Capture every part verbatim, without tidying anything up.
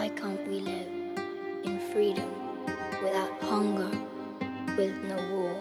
Why can't we live in freedom without hunger, with no war?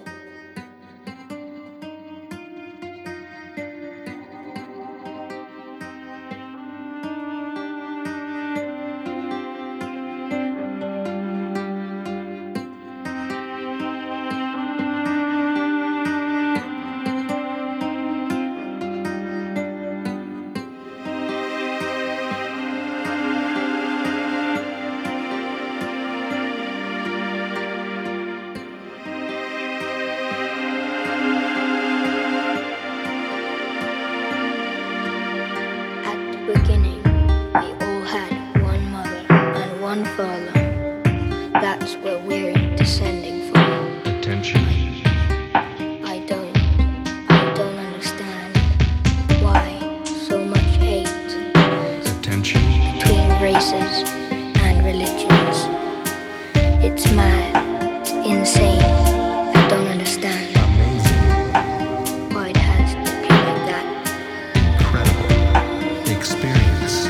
Beginning, we all had one mother and one father. That's where we're descending from. Attention. I don't, I don't understand why so much hate Attention. between races and religions. It's mad, it's insane. I don't understand Amazing. why it has to be like that. Incredible. Experience.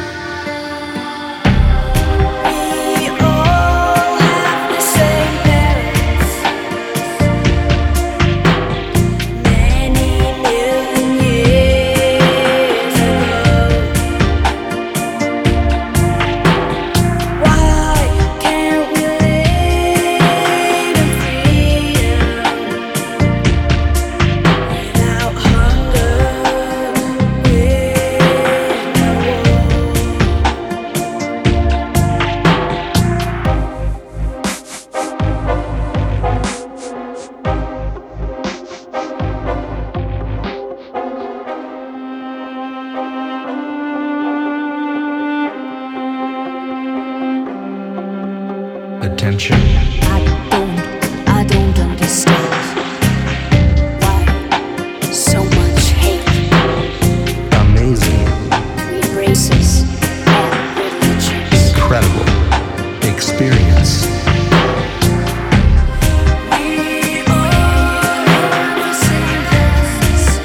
We all have the same parents. Many million years ago. Why can't we live in freedom without hunger, with no war? Attention. I don't, I don't understand why so much hate Amazing. between races and religions. Incredible. Experience. We all have the same past.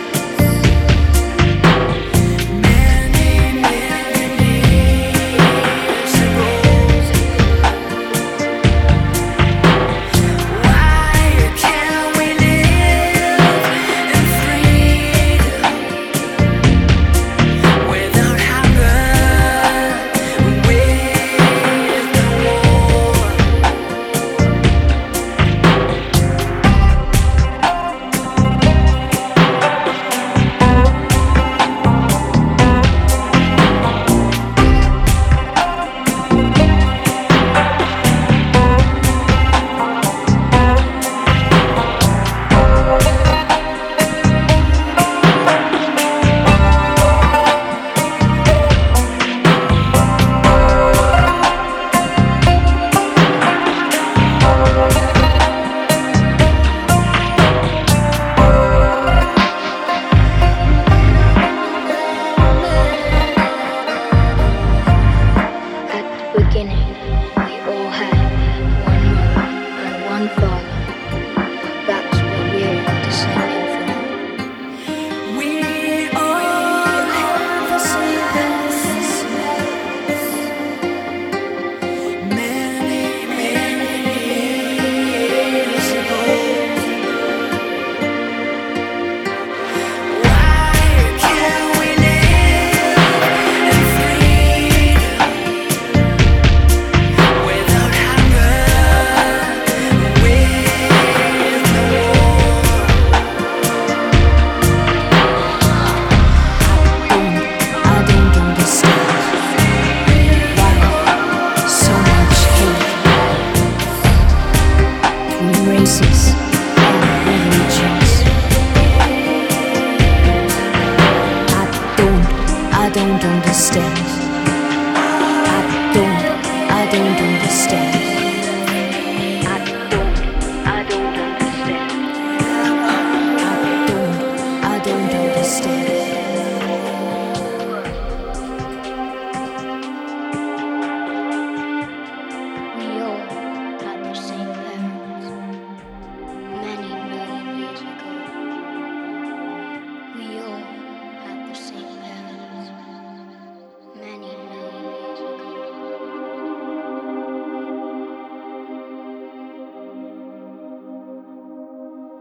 Many million years ago. Why can't we live in freedom without hunger, with no war? At the beginning, we all had one mother and one father. That's where we're descending from. We all have the same past. Many, many years ago. Why can't we live in freedom without hunger, with no war? I don't understand why so much hate between races and religions. I don't, I don't understand. I don't, I don't understand.